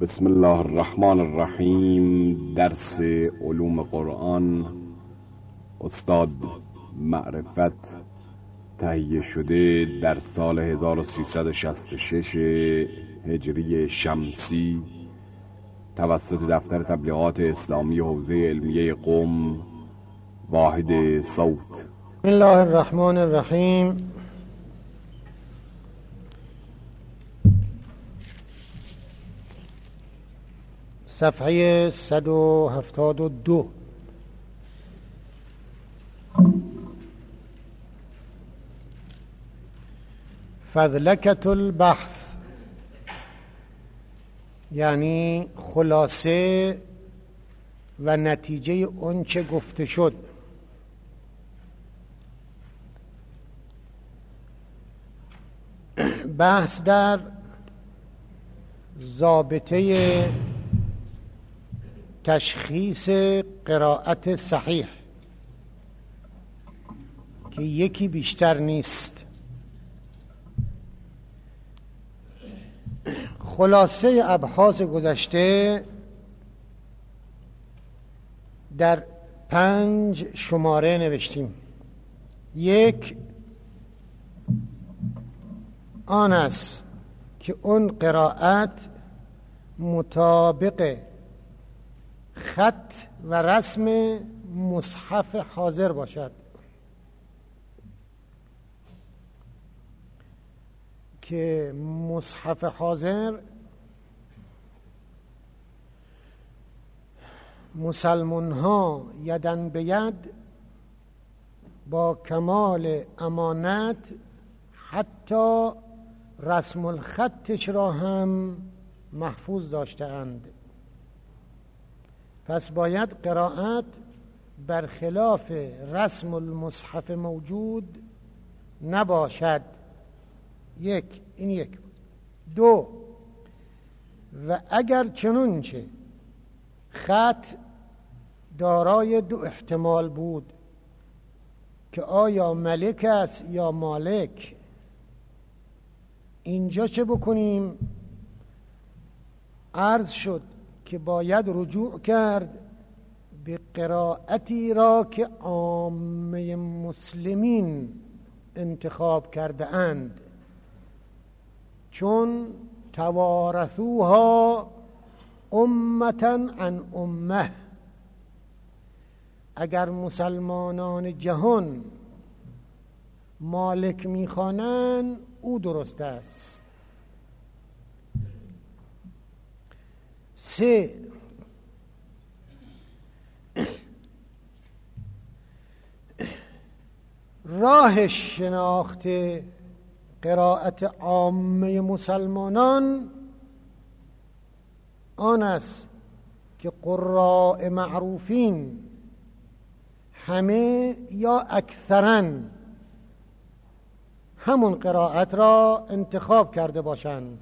بسم الله الرحمن الرحیم. درس علوم قرآن، استاد معرفت، تهیه شده در سال 1366 هجری شمسی توسط دفتر تبلیغات اسلامی حوزه علمیه قم، واحد صوت. بسم الله الرحمن الرحیم. صفحه 172. فذلکة البحث یعنی خلاصه و نتیجه اون چه گفته شد. بحث در ضابطه تشخیص قرائت صحیح که یکی بیشتر نیست. خلاصه ابحاث گذشته در 5 شماره نوشتیم. 1 آن است که اون قرائت مطابق خط و رسم مصحف حاضر باشد، که مصحف حاضر مسلمان ها یدن به ید با کمال امانت حتی رسم الخطش را هم محفوظ داشته اند. پس باید قرائت برخلاف رسم المصحف موجود نباشد. این یک. 2 و اگر چنانچه خط دارای 2 احتمال بود که آیا ملک است یا مالک، اینجا چه بکنیم؟ عرض شد که باید رجوع کرد به قرائتی را که عامه مسلمین انتخاب کرده اند، چون توارثوها امتا عن امه. اگر مسلمانان جهان مالک میخوانند او درست است. 3 راه شناخت قرائت عامه مسلمانان آن است که قراء معروفین همه یا اکثرا همون قرائت را انتخاب کرده باشند.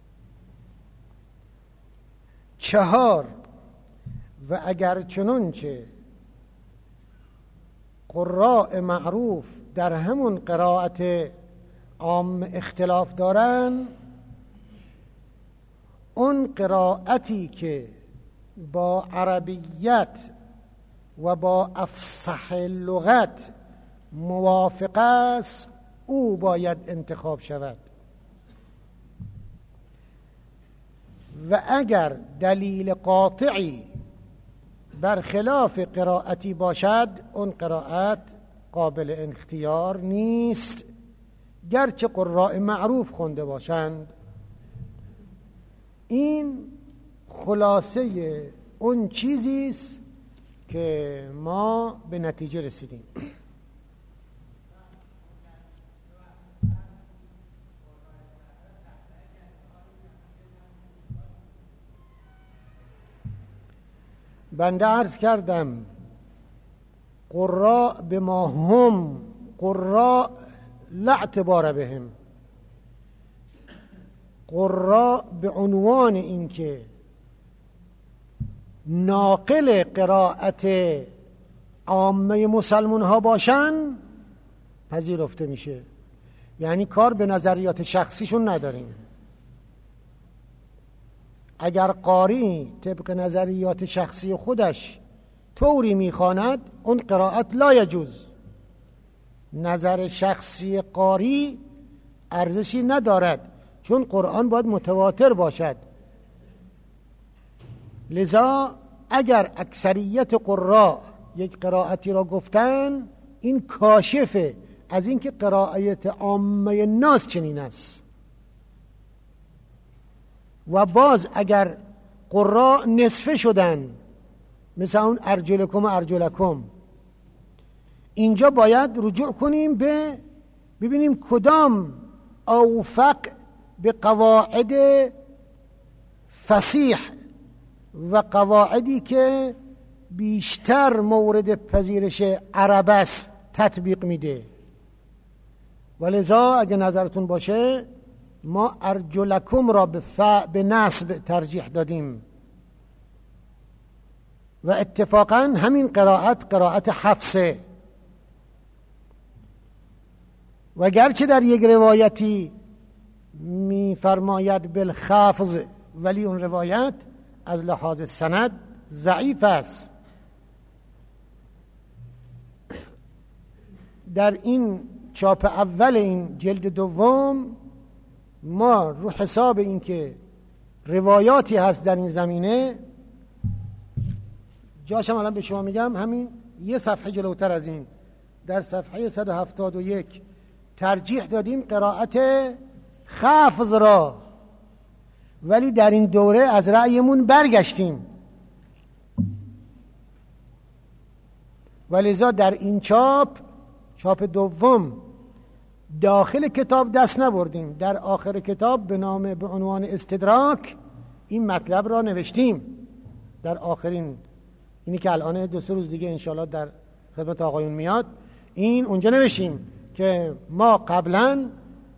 4 و اگر چنانچه قراء معروف در همون قرائت عام اختلاف دارن، اون قرائتی که با عربیت و با افصح لغت موافق است او باید انتخاب شود. و اگر دلیل قاطعی برخلاف قرائتی باشد، اون قرائت قابل اختیار نیست، گرچه قراء معروف خونده باشند. این خلاصه اون چیزی است که ما به نتیجه رسیدیم. بنده عرض کردم قراء به ما هم قراء لا اعتبار بهم. قراء به عنوان اینکه ناقل قرائت عامه مسلمان ها باشن پذیرفته میشه، یعنی کار به نظریات شخصیشون نداریم. اگر قاری طبق نظریات شخصی خودش طوری میخواند اون قرائت لا یجوز. نظر شخصی قاری ارزشی ندارد، چون قرآن باید متواتر باشد. لذا اگر اکثریت قراء یک قرائتی را گفتن، این کاشفه از اینکه قرائت عامه ناس چنین است. و باز اگر قراء نصفه شدن، مثل اون ارجلکم و ارجلکم، اینجا باید رجوع کنیم به ببینیم کدام اوفق به قواعد فصیح و قواعدی که بیشتر مورد پذیرش عرب است تطبیق میده. ولذا اگه نظرتون باشه ما ارجلکم را به نصب ترجیح دادیم و اتفاقا همین قرائت حفصه. و گرچه در یک روایتی میفرماید بالخفض، ولی اون روایت از لحاظ سند ضعیف است. در این چاپ اول این جلد دوم ما رو حساب این که روایاتی هست در این زمینه، جاشم الان به شما میگم، همین یه صفحه جلوتر از این در صفحه 171 ترجیح دادیم قرائت خفض را، ولی در این دوره از رأیمون برگشتیم. ولذا در این چاپ دوم داخل کتاب دست نبردیم، در آخر کتاب به عنوان استدراک این مطلب را نوشتیم. در آخرین اینی که الان 2-3 روز دیگه انشاءالله در خدمت آقایون میاد، این اونجا نوشتیم که ما قبلا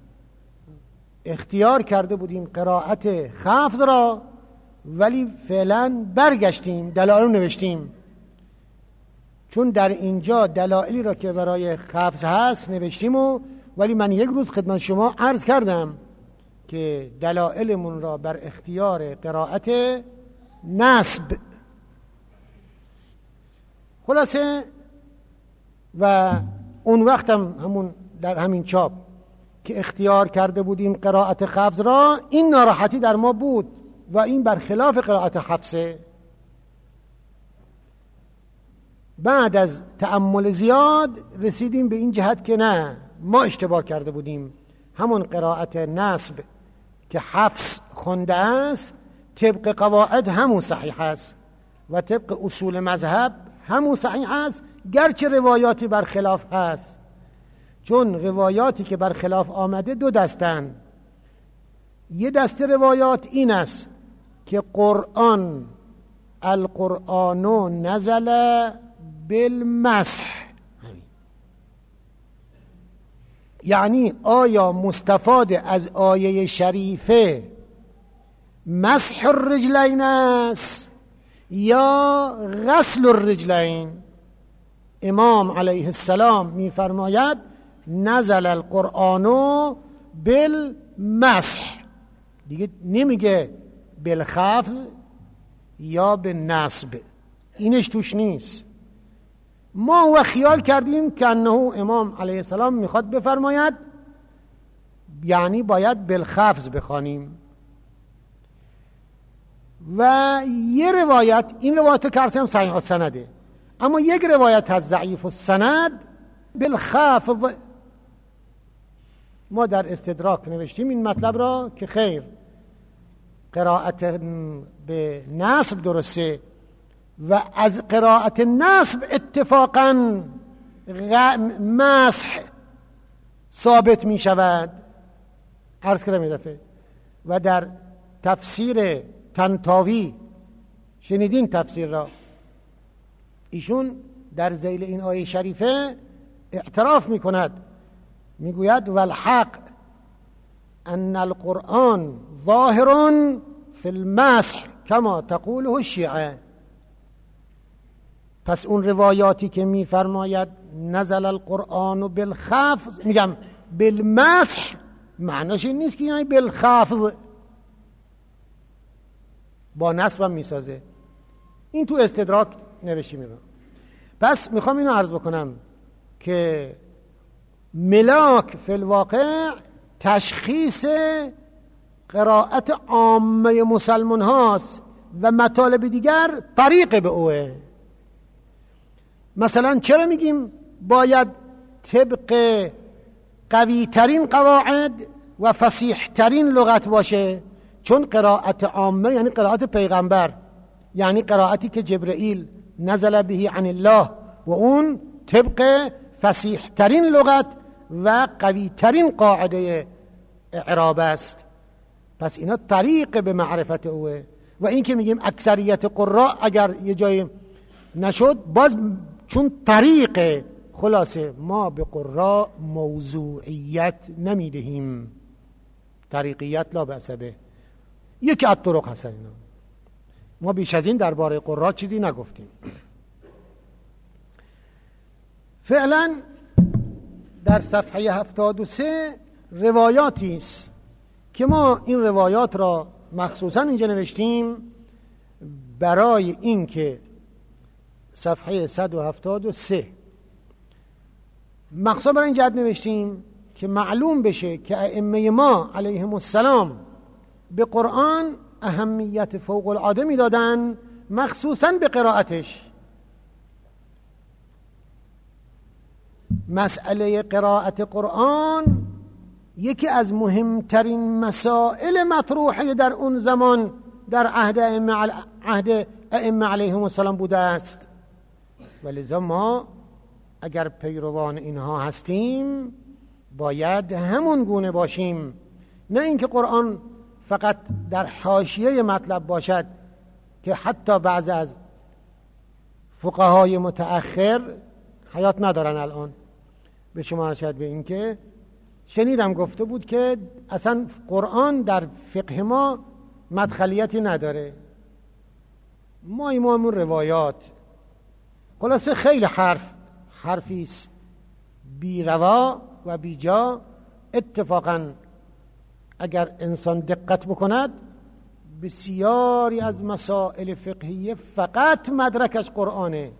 اختیار کرده بودیم قرائت خفض را، ولی فعلا برگشتیم دلایل رو نوشتیم، چون در اینجا دلایلی را که برای خفض هست نوشتیم ولی من یک روز خدمت شما عرض کردم که دلایلمون را بر اختیار قرائت نصب. خلاصه و اون وقت هم همون در همین چاپ که اختیار کرده بودیم قرائت خفض را، این ناراحتی در ما بود و این برخلاف قرائت حفصه. بعد از تأمل زیاد رسیدیم به این جهت که نه، ما اشتباه کرده بودیم. همون قرائت نصب که حفص خونده است طبق قواعد همون صحیح است و طبق اصول مذهب همون صحیح است، گرچه روایاتی برخلاف هست. چون روایاتی که برخلاف آمده دو دستن. یه دسته روایات این است که القرآن نزل بالمسح، یعنی آیا مستفاد از آیه شریفه مسح الرجلین است یا غسل الرجلین؟ امام علیه السلام میفرماید نزل القرآن بالمسح، دیگه نمیگه بالخفض یا بالنصب، اینش توش نیست. ما و خیال کردیم که انه امام علیه السلام میخواد بفرماید یعنی باید بالخفض بخوانیم. و یه روایت، این روایت که ارسیم صحیح السنده، اما یک روایت از ضعیف السند بالخفض. ما در استدراک نوشتیم این مطلب را که خیر، قرائت به نصب درسته و از قرائت نصب اتفاقا مسح ثابت می شود. عرض کردم این دفعه. و در تفسیر طنطاوی شنیدین تفسیر را، ایشون در ذیل این آیه شریفه اعتراف می کند، می گوید والحق ان القرآن ظاهر فی المسح کما تقوله الشیعه. پس اون روایاتی که می فرماید نزل القرآن بالخفض، میگم بالمسح، معنیش این نیست که یعنی بالخفض. با نصبم میسازه. این تو استدراک نوشته میره. پس میخوام اینو عرض بکنم که ملاک فی الواقع تشخیص قرائت عامه مسلمان هاست و مطالب دیگر طریق به اوه. مثلا چرا میگیم باید طبق قوی ترین قواعد و فصیح ترین لغت باشه؟ چون قرائت عامه یعنی قرائت پیغمبر، یعنی قرائتی که جبرئیل نزل بهی عن الله و اون طبق فصیح ترین لغت و قوی ترین قاعده اعراب است. پس اینا طریق به معرفت اوه. و این که میگیم اکثریت قراء اگر یه جای نشد باز چون طریق، خلاصه ما به قراء موضوعیت نمیدهیم، طریقیت لا بأس به. یکی از طرق هست اینا. ما بیش از این درباره قراء چیزی نگفتیم. فعلا در صفحه 73 روایاتی است که ما این روایات را مخصوصا اینجا نوشتیم برای این که صفحه 173 مخصوصا برای این جهت نوشتیم که معلوم بشه که ائمه ما علیهم السلام به قرآن اهمیت فوق العاده میدادن، مخصوصا به قرائتش. مسئله قرائت قرآن یکی از مهمترین مسائل مطروحه در اون زمان در عهد ائمه علیهم السلام بوده است. ولذا ما اگر پیروان اینها هستیم باید همون گونه باشیم، نه اینکه قرآن فقط در حاشیه مطلب باشد که حتی بعض از فقهای متأخر حیات ندارن الان به شما ارشد به این که شنیدم گفته بود که اصلا قرآن در فقه ما مدخلیتی نداره، ما امامون روایات. خلاصه خیلی حرفیست بی روا و بی جا. اتفاقا اگر انسان دقت بکند بسیاری از مسائل فقهیه فقط مدرکش قرآنه.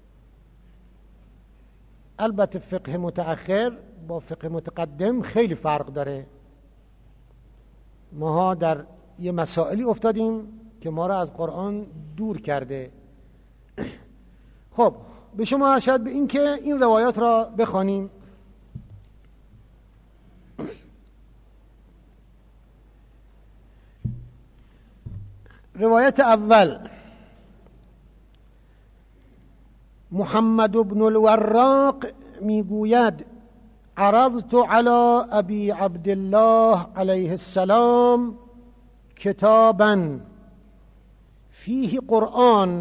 البته فقه متأخر با فقه متقدم خیلی فرق داره. ماها در یه مسائلی افتادیم که ما را از قرآن دور کرده. خب به شما ارشد به این که این روایات را بخوانیم. روایت اول، محمد بن الوراق میگوید عرضت على ابی عبدالله علیه السلام کتابا فیه قرآن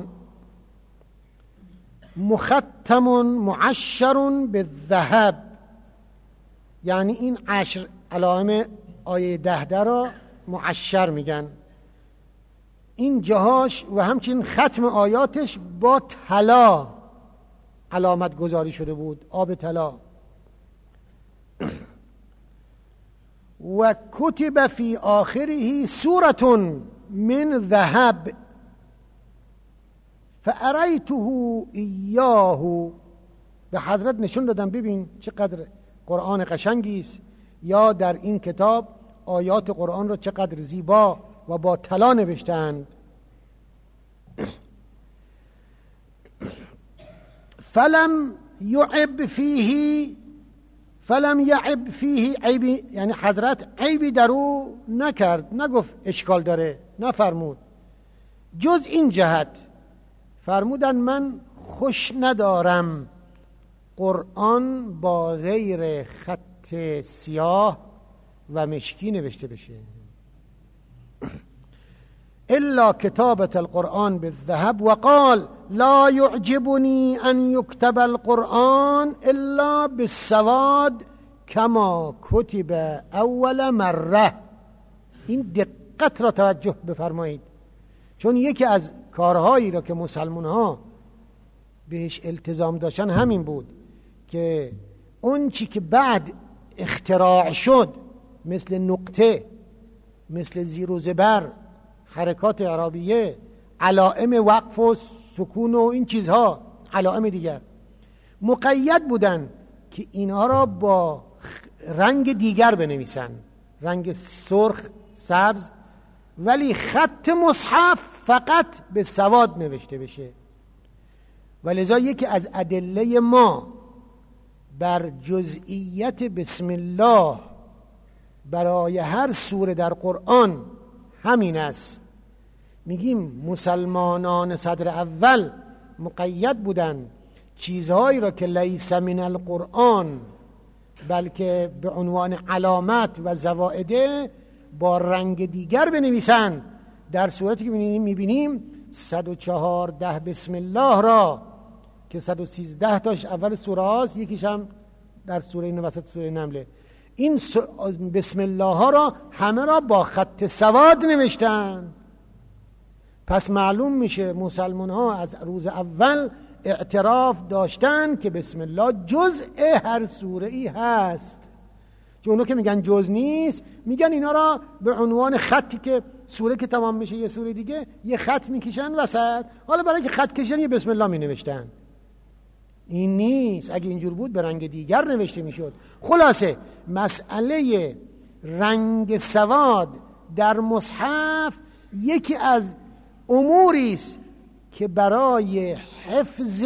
مختم معشر بالذهب. یعنی این 10 علائم آیه 10 را معشر میگن. این جاهاش و همچنین ختم آیاتش با طلا علامت گذاری شده بود، آب طلا. و کتب فی آخره سورة من ذهب فاریته ایاه. به حضرت نشون دادم ببین چقدر قرآن قشنگی است، یا در این کتاب آیات قرآن را چقدر زیبا و با طلا نوشتند. فلم یعب فیه عیبی، یعنی حضرت عیبی در او نکرد، نگفت اشکال داره، نفرمود. جز این جهت فرمودن من خوش ندارم قرآن با غیر خط سیاه و مشکی نوشته بشه. الا کتابت القرآن بالذهب و قال لا يعجبني ان يكتب القرآن الا بالسواد كما كتب اول مره. این دقت را توجه بفرمایید، چون یکی از کارهایی را که مسلمان ها بهش التزام داشتن همین بود که اون چی که بعد اختراع شد مثل نقطه، مثل زیر و زبر، حرکات اعرابیه، علائم وقف و سکون و این چیزها، علائم دیگر، مقید بودن که اینها را با رنگ دیگر بنویسن، رنگ سرخ، سبز، ولی خط مصحف فقط به سواد نوشته بشه. ولذا یکی از ادله ما بر جزئیت بسم الله برای هر سوره در قرآن همین است. میگیم مسلمانان صدر اول مقید بودن چیزهایی را که لیس من القرآن بلکه به عنوان علامت و زوائده با رنگ دیگر بنویسن. در صورتی که میبینیم 114 بسم الله را که 113 تاش اول سوره هاست، یکیش هم در سوره این وسط سوره نمله، این بسم الله ها را همه را با خط سواد نوشتن. پس معلوم میشه مسلمان ها از روز اول اعتراف داشتن که بسم الله جزء هر سوره ای هست. چون اونو که میگن جز نیست، میگن اینا را به عنوان خطی که سوره که تمام میشه یه سوره دیگه یه خط میکشن وسط، حالا برای که خط کشن یه بسم الله مینوشتن. این نیست. اگه اینجور بود به رنگ دیگر نوشته میشد. خلاصه مسئله رنگ سواد در مصحف یکی از اموری است که برای حفظ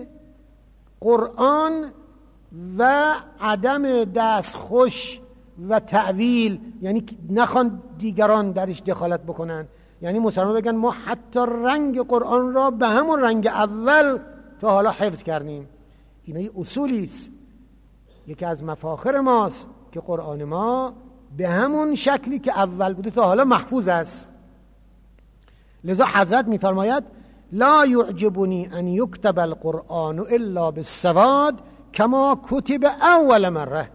قرآن و عدم دستخوش و تعویل، یعنی نخوان دیگران درش دخالت بکنن، یعنی مسلمان بگن ما حتی رنگ قرآن را به همون رنگ اول تا حالا حفظ کردیم. اینا یه اصولی است، یکی از مفاخر ماست که قرآن ما به همون شکلی که اول بوده تا حالا محفوظ است. لذا حضرت میفرماید لا یعجبنی ان یکتب القرآن الا بالسواد کما کتب اول مره.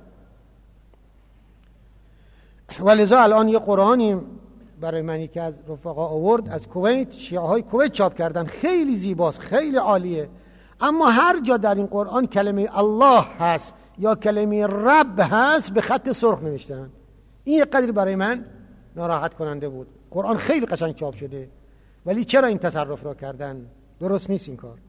ولذا الان یه قرآنی برای من یکی از رفقا آورد از کویت، شیعه های کویت چاپ کردن، خیلی زیباست، خیلی عالیه، اما هر جا در این قرآن کلمه الله هست یا کلمه رب هست به خط سرخ نوشتن. این یک قدری برای من ناراحت کننده بود. قرآن خیلی قشنگ چاپ شده، ولی چرا این تصرف را کردن؟ درست نیست این کار.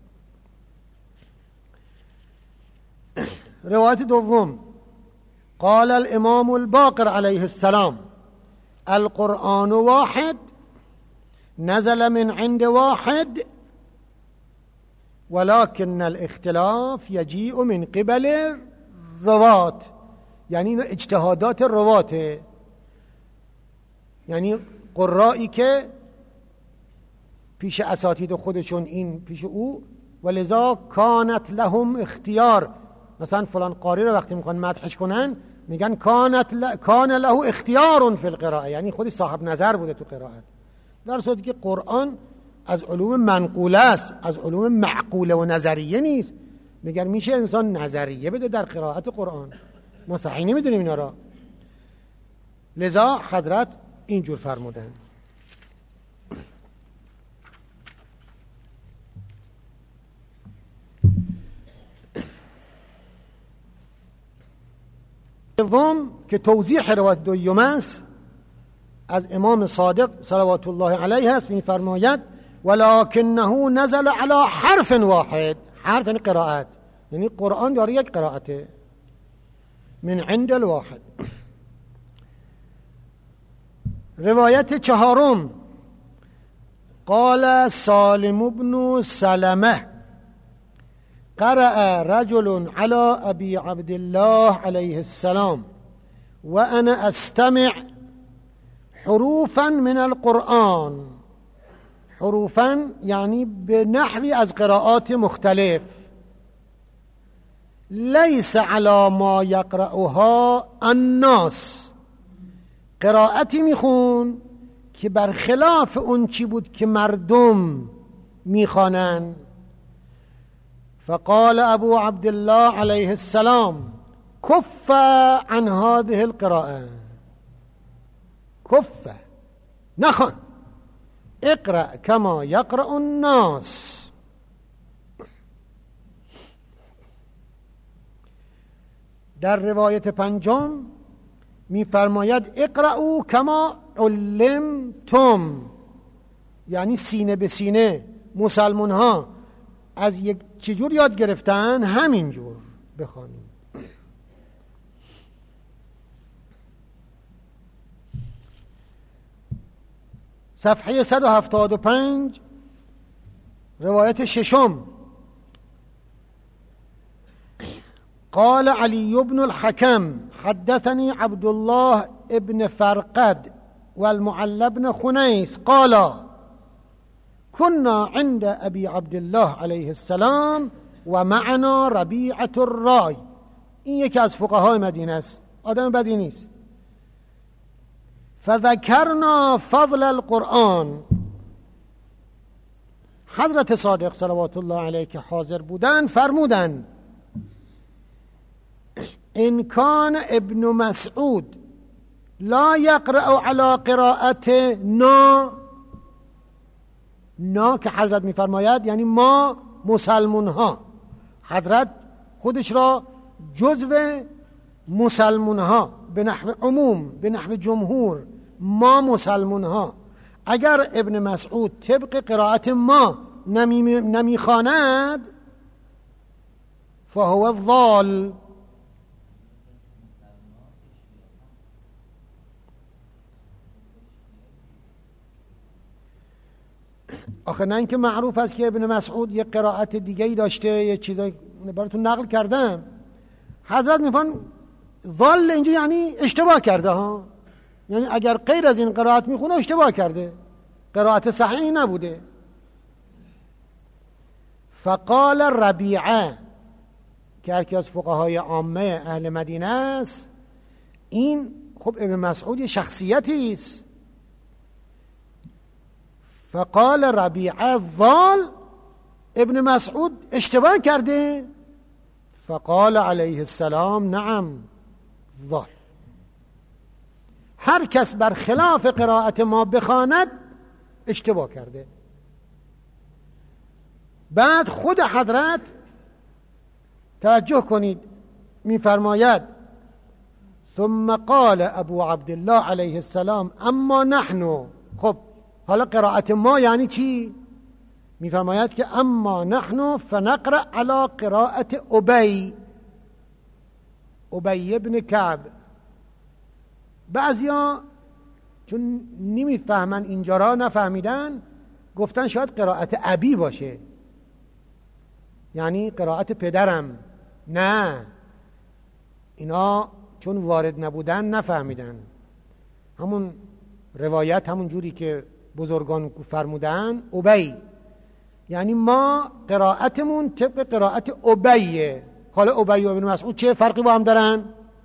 روایت دوم، قال الامام الباقر علیه السلام القرآن واحد نزل من عند واحد ولكن الاختلاف يجيء من قبل روات. یعنی این اجتهادات رواته، یعنی قرایی که پیش اساتید خودشون این پیش او، ولذا کانت لهم اختیار. مثلا فلان قاری رو وقتی میخوان مدحش کنن میگن کان له اختیار فی القراءه، یعنی خودی صاحب نظر بوده تو قرائت. در صورتی که قرآن از علوم منقوله است، از علوم معقوله و نظریه نیست. میگن میشه انسان نظریه بده در قرائت قرآن، مستحیل نمیدونیم اینا را. لذا حضرت اینجور فرمودن. دوم که توضیح روایت دوم است، از امام صادق صلوات الله علیه است، می‌فرماید ولکنه نزل علی حرف واحد. حرف یعنی قرائت، یعنی قرآن داره یک قرائته من عند الواحد. روایت چهارم، قال سالم بن سلمه قرأ رجل على ابي عبد الله عليه السلام وانا استمع حروفا من القرآن. حروفا یعنی به نحوی از قراءات مختلف، لیس علی ما یقرأها الناس. قراءتی میخون که برخلاف اون چی بود که مردم میخوانن. فقال ابو عبد الله علیه السلام کف عن هذه القراءه. کف، نخوان، اقرأ کما یقرأ الناس. در روایت پنجم میفرماید اقرأوا کما علمتم. یعنی سینه به سینه مسلمان ها از یک چجور یاد گرفتن همینجور بخوانیم. صفحه 175 روایت ششم. قال علي بن الحكم حدثني عبد الله ابن فرقد والمعلى بن خنيس قال كنا عند أبي عبد الله عليه السلام ومعنا ربيعة الرأي. این یکی از فقهای مدینه است، آدم بدی نیست. فذكرنا فضل القرآن. حضرت صادق صلوات الله علیه که حاضر بودن فرمودن ان کان ابن مسعود لا یقرأ علی قراءت نا که حضرت میفرماید یعنی ما مسلمون ها، حضرت خودش را جزو مسلمون ها به نحو عموم، به نحو جمهور، ما مسلمون ها، اگر ابن مسعود طبق قرائت ما نمیخواند فهو الضال. آخه نه اینکه معروف است که ابن مسعود یک قرائت دیگه‌ای داشته، یه چیزایی براتون نقل کردم. حضرت میفرمایند ضال اینجا یعنی اشتباه کرده ها، یعنی اگر غیر از این قرائت میخونه اشتباه کرده، قرائت صحیحی نبوده. فقال ربیعه که یکی از فقهای عامه اهل مدینه است، این خب ابن مسعود یه شخصیتی است. فقال ربیعه ضال، ابن مسعود اشتباه کرده. فقال علیه السلام نعم ضال. هر کس بر خلاف قرائت ما بخواند اشتباه کرده. بعد خود حضرت توجه کنید میفرماید ثم قال ابو عبدالله علیه السلام اما نحن. خب حالا قرائت ما یعنی چی؟ میفرماید که اما نحن فنقرأ على قرائت ابی ابن کعب. بعضیا چون نمیفهمن اینجا را نفهمیدن گفتن شاید قرائت ابی باشه، یعنی قرائت پدرم. نه، اینا چون وارد نبودن نفهمیدن. همون روایت همون جوری که بزرگان فرمودن ابی، یعنی ما قرائتمون طبق قرائت ابیه. حالا ابی و ابن مسعود چه فرقی با هم دارن؟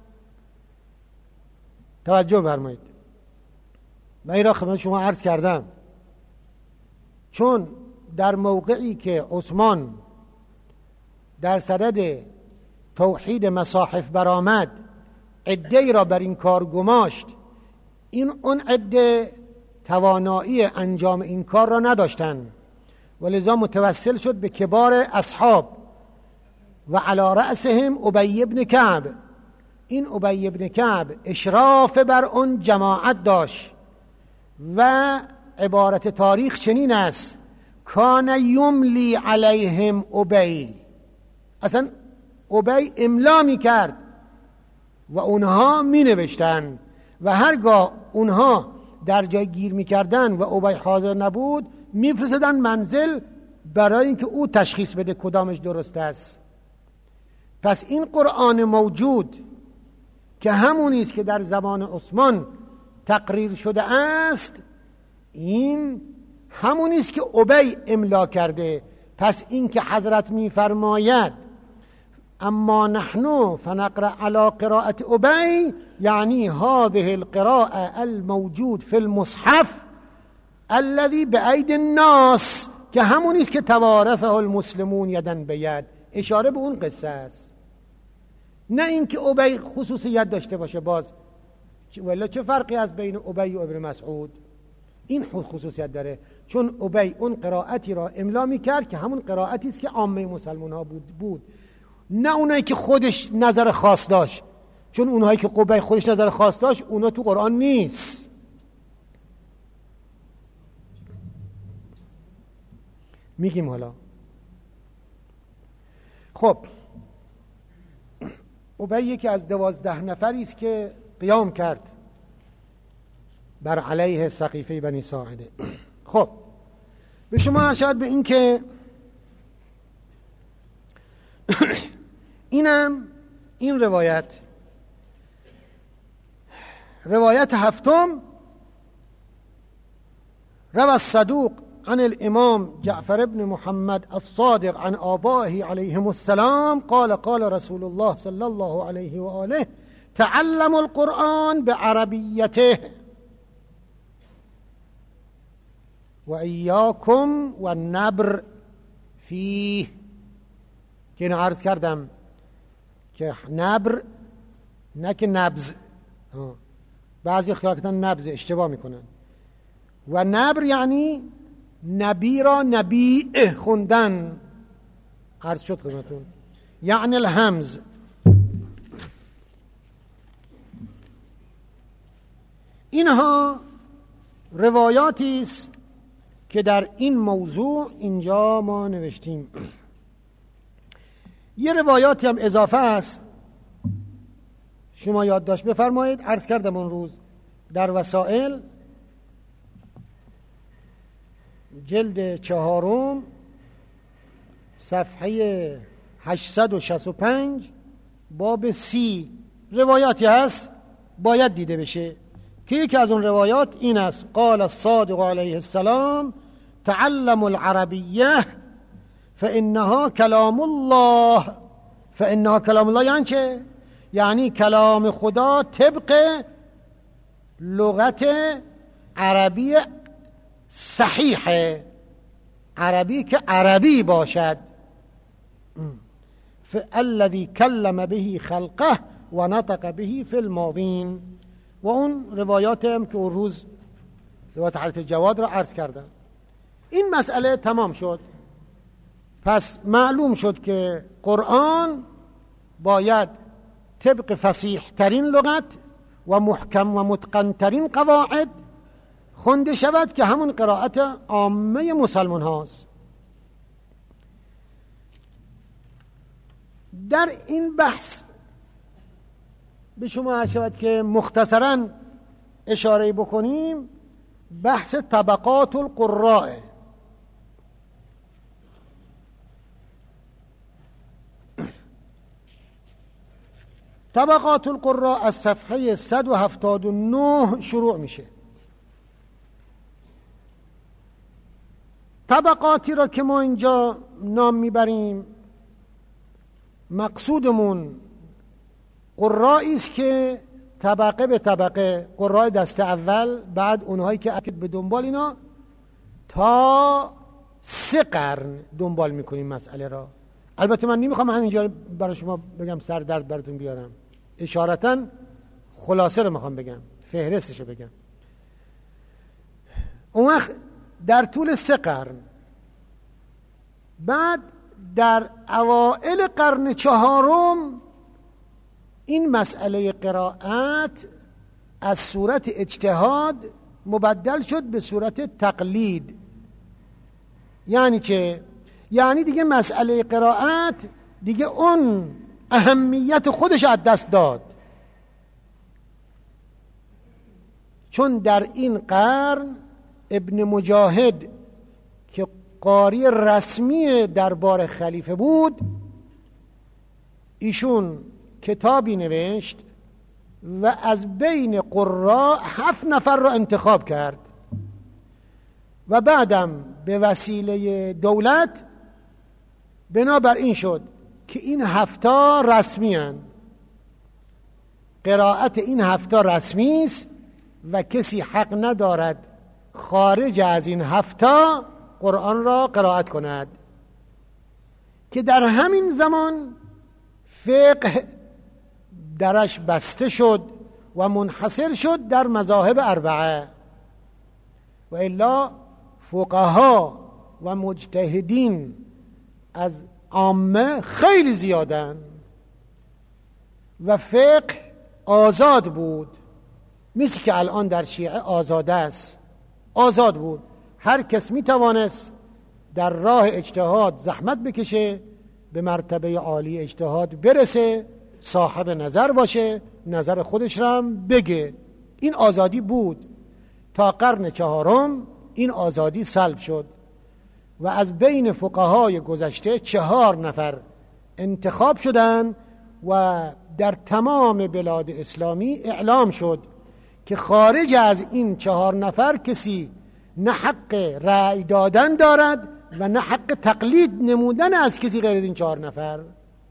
توجه فرمایید. من این را خدمت شما عرض کردم، چون در موقعی که عثمان در صدد توحید مصاحف برآمد عده‌ای را بر این کار گماشت، اون عده توانایی انجام این کار را نداشتند و لذا متوسل شد به کبار اصحاب و علی رأسهم ابی بن کعب. این ابی بن کعب اشراف بر اون جماعت داشت و عبارت تاریخ چنین است کان یملی علیهم ابی. اصلا ابی املا می کرد و اونها می نوشتن و هرگاه اونها در جای گیر می کردن و ابی حاضر نبود می فرستدن منزل برای اینکه او تشخیص بده کدامش درست است. پس این قرآن موجود که همونی است که در زمان عثمان تقریر شده است، این همونی است که ابی املا کرده. پس این که حضرت میفرماید اما نحن فنقرأ على قراءة ابی، یعنی هذه القراءة الموجود في المصحف الذي بأيدي الناس، که همونی است که توارثه المسلمون یداً بید. اشاره به اون قصه است، نه اینکه ابی خصوصیت داشته باشه. باز ولی چه فرقی از بین ابی و ابن مسعود؟ این خصوصیت داره چون ابی اون قرائتی را املا میکرد که همون قرائتی است که عامه مسلمان ها بود، نه اونایی که خودش نظر خاص داشت. چون اونایی که ابی خودش نظر خاص داشت اونا تو قرآن نیست. میگیم حالا. خب ابی یکی از 12 نفری است که قیام کرد بر علیه سقیفه بنی ساعده. خب به شما ارشاد به این که این روایت هفتم، روى الصدوق عن الامام جعفر بن محمد الصادق عن آبائه عليهم السلام قال قال رسول الله صلى الله عليه وآله تعلموا القرآن بعربيته وإياكم والنبر فيه. که اینو عرض کردم که نبر نه که نبز، بعضی خیال کردن نبز، اشتباه میکنن. و نبر یعنی نبی را نبیع خوندن، عرض شد خدمتون، یعنی الهمز. اینها روایاتی است که در این موضوع اینجا ما نوشتیم. یه روایاتی هم اضافه است، شما یادداشت بفرمایید. عرض کردم اون روز در وسائل جلد 4 صفحه 865 باب 30 روایاتی هست باید دیده بشه که یکی از اون روایات این است: قال الصادق علیه السلام تعلموا العربیه فانها کلام الله. فانها کلام الله یعنی چه؟ یعنی کلام خدا طبق لغت عربی صحیح، عربی که عربی باشد. فالذی کلم به خلقه و نطق به فی الماضین. و اون روایات هم که اون روز روایت حضرت جواد را عرض کردم. این مسئله تمام شد. پس معلوم شد که قرآن باید طبق فصیح ترین لغت و محکم و متقن ترین قواعد خونده شود که همون قرائت عامه مسلمان هاست. در این بحث به شما عرض شود که مختصراً اشاره بکنیم بحث طبقات القراء. طبقات القراء از صفحه 179 شروع میشه. طبقاتی را که ما اینجا نام میبریم مقصودمون قرایی است که طبقه به طبقه، قرای دست اول، بعد اونهایی که به دنبال اینا، تا 3 قرن دنبال میکنیم مسئله را. البته من نمیخوام همینجا برای شما بگم سر درد براتون بیارم، اشارتاً خلاصه رو میخوام بگم، فهرستشو بگم. اون وقت در طول 3 قرن، بعد در اوائل قرن 4 این مسئله قرائت از صورت اجتهاد مبدل شد به صورت تقلید. یعنی چه؟ یعنی دیگه مسئله قرائت دیگه اون اهمیت خودش از دست داد، چون در این قرن ابن مجاهد که قاری رسمی دربار خلیفه بود، ایشون کتابی نوشت و از بین قراء 7 نفر را انتخاب کرد و بعدم به وسیله دولت بنابر این شد که این 7 رسمی هستند. قرائت این 7 رسمی است و کسی حق ندارد خارج از این 7 قرآن را قرائت کند. که در همین زمان فقه درش بسته شد و منحصر شد در مذاهب 4 و الا فقها و مجتهدین از عامه خیلی زیادن و فقه آزاد بود، مثل که الان در شیعه آزاد است. آزاد بود، هر کس می توانست در راه اجتهاد زحمت بکشه، به مرتبه عالی اجتهاد برسه، صاحب نظر باشه، نظر خودش رو هم بگه. این آزادی بود. تا قرن چهارم این آزادی سلب شد و از بین فقهای گذشته 4 نفر انتخاب شدن و در تمام بلاد اسلامی اعلام شد که خارج از این 4 نفر کسی نه حق رأی دادن دارد و نه حق تقلید نمودن از کسی غیر از این 4 نفر.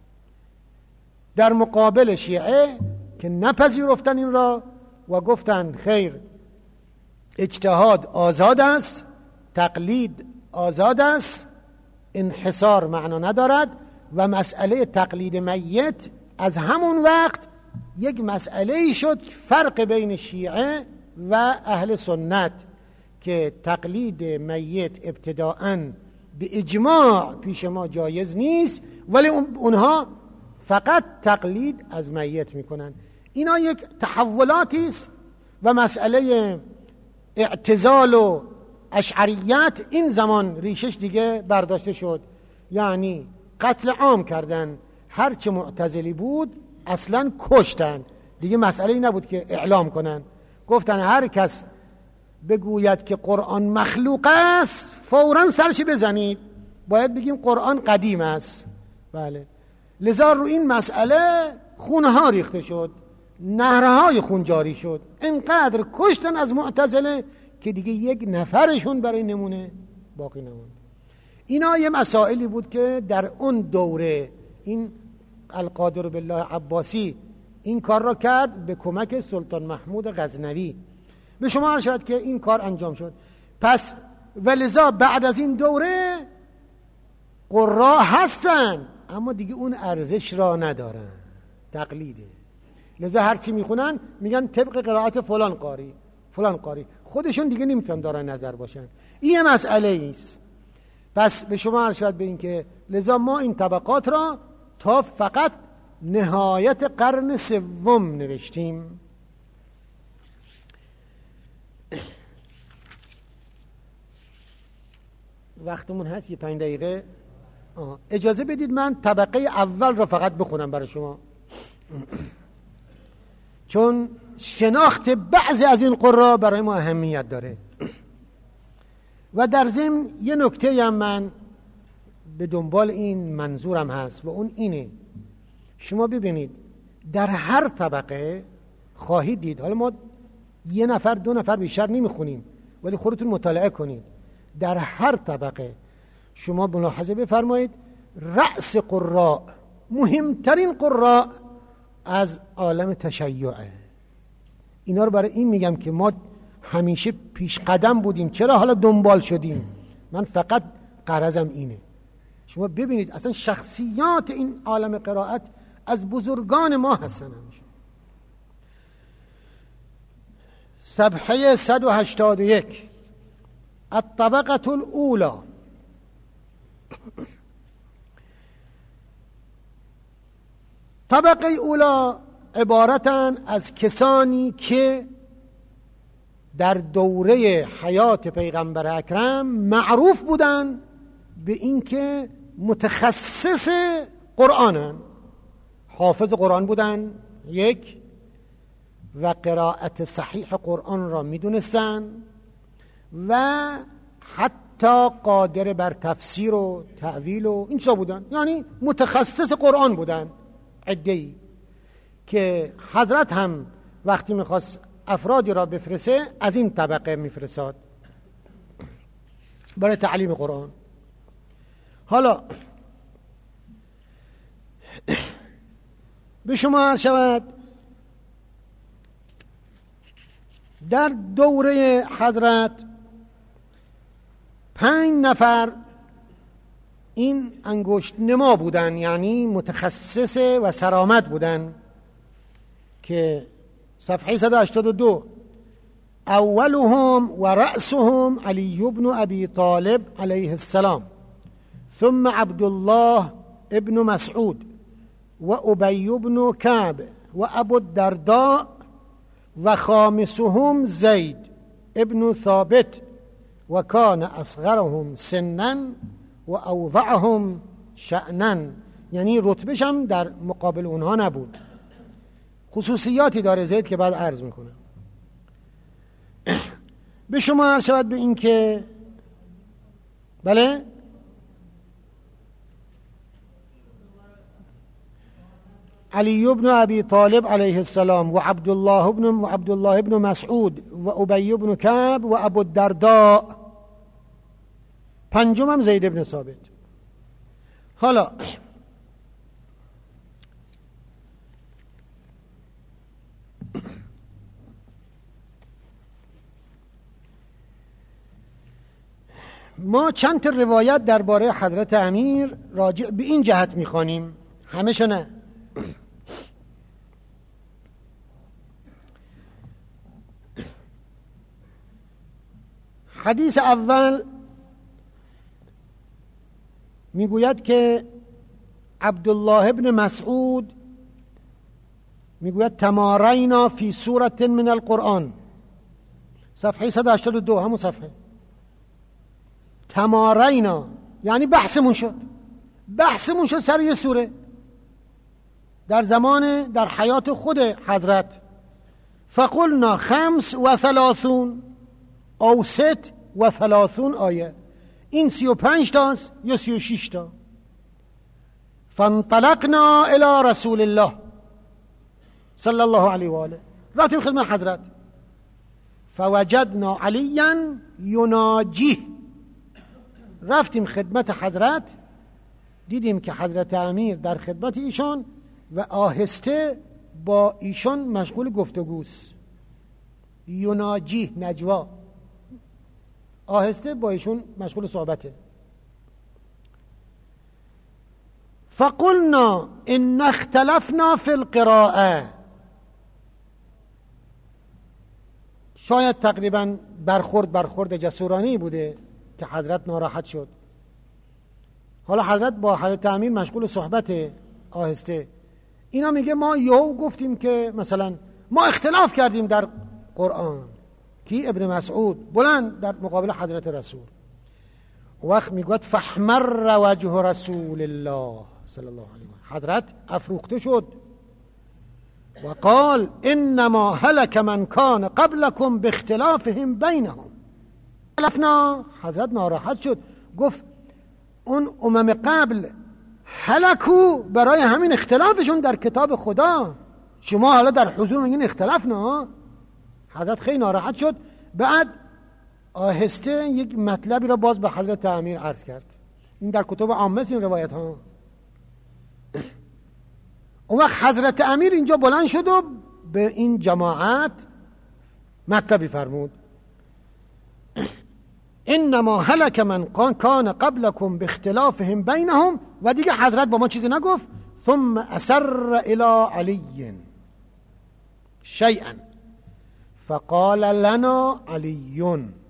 در مقابل شیعه که نپذیرفتن این را و گفتن خیر، اجتهاد آزاد است، تقلید آزاد است، انحصار معنا ندارد و مسئله تقلید میت از همون وقت یک مسئله شد فرق بین شیعه و اهل سنت که تقلید میت ابتداءً به اجماع پیش ما جایز نیست، ولی اونها فقط تقلید از میت میکنن. اینا یک تحولاتی است و مسئله اعتزال و اشعریت این زمان ریشش دیگه برداشته شد، یعنی قتل عام کردن، هرچه معتزلی بود اصلا کشتن، دیگه مسئله نبود که اعلام کنن. گفتن هر کس بگوید که قرآن مخلوق است فوراً سرش بزنید، باید بگیم قرآن قدیم است. بله، لذا رو این مسئله خونها ریخته شد، نهرهای خون جاری شد، اینقدر کشتن از معتزله که دیگه یک نفرشون برای نمونه باقی نموند. اینا یه مسائلی بود که در اون دوره این القادر بالله عباسی این کار را کرد به کمک سلطان محمود غزنوی. به شما عرض شد که این کار انجام شد. پس ولذا بعد از این دوره قرا هستن اما دیگه اون ارزش را ندارن، تقلیده. لذا هرچی میخونن میگن طبق قرائت فلان قاری فلان قاری، خودشون دیگه نمیتونن دارن نظر باشن. این یه مسئله ایست. پس به شما عرض شد به این که لذا ما این طبقات را تا فقط نهایت قرن 3 نوشتیم. وقتمون هست یه 5 دقیقه. اجازه بدید من طبقه اول را فقط بخونم برای شما، چون شناخت بعضی از این قرا برای ما اهمیت داره. و در ضمن یه نکته هم من به دنبال این منظورم هست و اون اینه، شما ببینید در هر طبقه خواهید دید، حالا ما 1 نفر 2 نفر بیشتر نمیخونیم ولی خودتون مطالعه کنید، در هر طبقه شما ملاحظه بفرمایید رأس قراء، مهمترین قراء از عالم تشیعه. اینا رو برای این میگم که ما همیشه پیش قدم بودیم، چرا حالا دنبال شدیم؟ من فقط غرضم اینه شما ببینید اصلا شخصیات این عالم قرائت از بزرگان ما هستن. همیشه صفحه 181 الطبقة الاولى، طبقه اولا عبارتن از کسانی که در دوره حیات پیغمبر اکرم معروف بودن به اینکه متخصص قرآنن، حافظ قرآن بودن 1 و قرائت صحیح قرآن را میدونستن و حتی قادر بر تفسیر و تأویل و این چیزا بودن، یعنی متخصص قرآن بودن. عده‌ای که حضرت هم وقتی میخواست افرادی را بفرسته از این طبقه میفرستاد برای تعلیم قرآن. حالا به شما عرض شود در دوره حضرت 5 نفر این انگشت نما بودن، یعنی متخصص و سرآمد بودن که صفحه 182 اولهم و رأسهم علی بن ابی طالب علیه السلام، ثم عبدالله ابن مسعود و ابی بن کعب و ابو الدرداء و خامسهم زید ابن ثابت و کان اصغرهم سنا و اوضعهم شأنا، یعنی رتبهش هم در مقابل اونها نبود. خصوصیاتی داره زید که بعد عرض میکنه. به شما عرض شود به این که بله علی ابن ابی طالب علیه السلام و عبدالله ابن مسعود و ابی ابن کعب و ابو الدرداء، پنجم هم زید ابن ثابت. حالا ما چند تا روایت درباره حضرت امیر راجع به این جهت میخوانیم، همه نه. حدیث اول میگوید که عبدالله ابن مسعود میگوید تمارینا فی سورة من القرآن، صفحه 182، همون صفحه. تمارینا یعنی بحثمون شد سر یه سوره در حیات خود حضرت. فقلنا 35 او 36 آیه، این 35 تاست یا 36 تا. فانطلقنا الى رسول الله صلی الله علیه و آله، رفتیم خدمت حضرت. فوجدنا علیا یناجیه، رفتیم خدمت حضرت، دیدیم که حضرت امیر در خدمت ایشان و آهسته با ایشان مشغول گفتگوست. یناجیه نجوا، آهسته با ایشون مشغول صحبته. فقلنا ان اختلفنا فی القراءه، شاید تقریبا برخورد جسورانه بوده که حضرت ناراحت شد. حالا حضرت با حضرت امیر مشغول صحبت آهسته. اینا میگه ما یهو گفتیم که مثلا ما اختلاف کردیم در قرآن. کی؟ ابن مسعود بلند در مقابل حضرت رسول. وقت میگوید فاحمر وجه رسول الله صلی الله علیه و حضرت افروخته شد و قال انما هلك من کان قبلكم باختلافهم بینهم. حضرت ناراحت شد، گفت اون امم قبل هلکو برای همین اختلافشون در کتاب خدا، شما حالا در حضور میگین اختلاف نه. حضرت خیلی ناراحت شد. بعد آهسته یک مطلبی را باز به حضرت امیر عرض کرد. این در کتب عامه این روایت ها. اون وقت حضرت امیر اینجا بلند شد و به این جماعت مطلبی فرمود. انما هلك من کان قبلكم باختلافهم بینهم، و دیگه حضرت با ما چیزی نگفت. ثم اسر الى علی شیئا فقال لنا علی.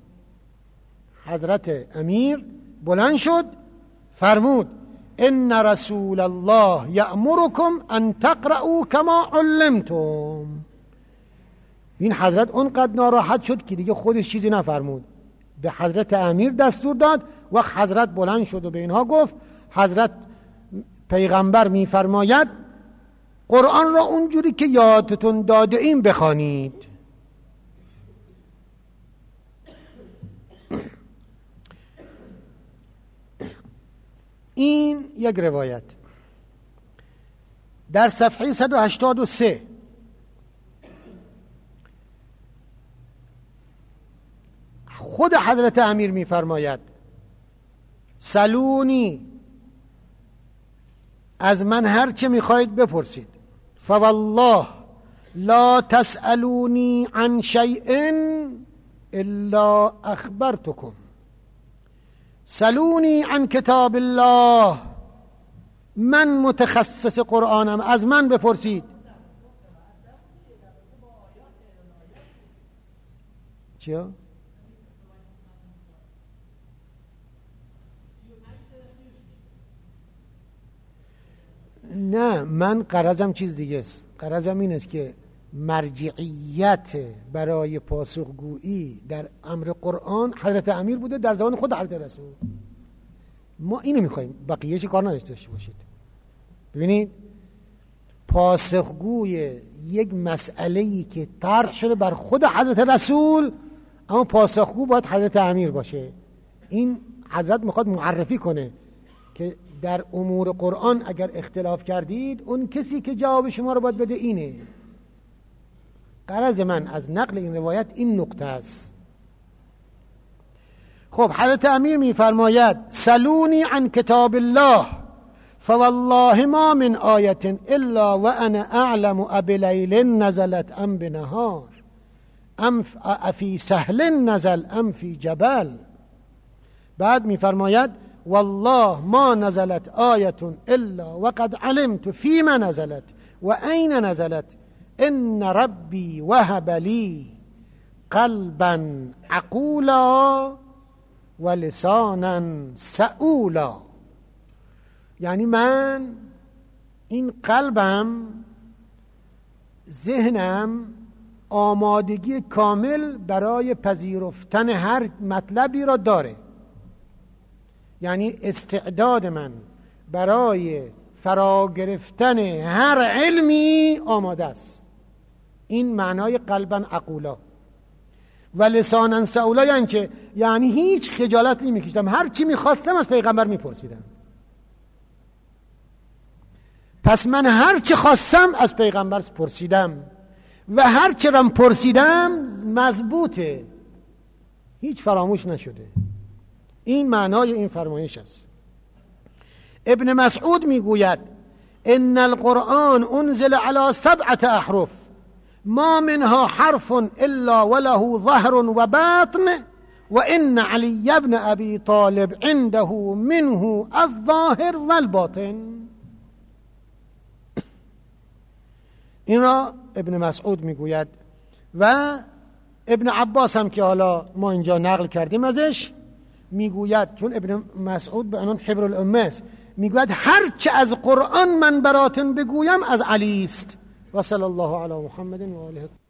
حضرت امیر بلند شد فرمود ان رسول الله یأمرکم ان تقرؤوا کما علمتم. این حضرت اونقدر ناراحت شد که دیگه خودش چیزی نفرمود، به حضرت امیر دستور داد. وقت حضرت بلند شد و به اینها گفت حضرت پیغمبر میفرماید قرآن را اونجوری که یادتون داده این بخوانید. این یک روایت. در صفحه 183 خود حضرت امیر میفرماید سلونی، از من هر چه میخواید بپرسید. فوالله لا تسألونی عن شیء الا اخبرتکم. سلونی عن کتاب الله، من متخصص قرآنم، از من بپرسید. چیا؟ نه، من غرضم چیز دیگه است. غرضم این است که مرجعیت برای پاسخگویی در امر قرآن حضرت امیر بوده در زمان خود حضرت رسول. ما اینو میخوایم، بقیه چی کار نداشته باشید. ببینید پاسخگوی یک مسئله‌ای که طرح شده بر خود حضرت رسول، اما پاسخگو باید حضرت امیر باشه. این حضرت میخواد معرفی کنه که در امور قرآن اگر اختلاف کردید اون کسی که جواب شما رو باید بده اینه. غرض من از نقل این روایت این نکته است. خب حضرت امیر میفرماید سلونی عن کتاب الله فوالله ما من آیة الا وانا اعلم ابلیل نزلت ام بنهار ام فی سهل نزل ام فی جبل. بعد میفرماید والله ما نزلت آیة الا وقد علمت فيما نزلت و این نزلت ان ربی وهب لی قلبا عقولا و لسانا سئولا. یعنی من این قلبم، ذهنم آمادگی کامل برای پذیرفتن هر مطلبی را داره. یعنی استعداد من برای فرا گرفتن هر علمی آماده است. این معنای قلبا عقولا و لسانا سئولا. یعنی چه؟ یعنی هیچ خجالت نمیکشیدم، هر چی میخواستم از پیغمبر میپرسیدم. پس من هر چی خواستم از پیغمبر پرسیدم و هر چی رم پرسیدم مضبوطه، هیچ فراموش نشده. این معنای این فرمایش است. ابن مسعود میگوید ان القرآن انزل على 7 احرف ما منها حرف الا وله ظهر و باطن و ان علی ابن ابی طالب عنده منه الظاهر والباطن. این را ابن مسعود میگوید و ابن عباس هم که حالا ما اینجا نقل کردیم ازش میگوید، چون ابن مسعود به عنوان حبر الامه است، میگوید هر چه از قرآن من براتون بگویم از علی است. و صلی الله علی محمد و آله.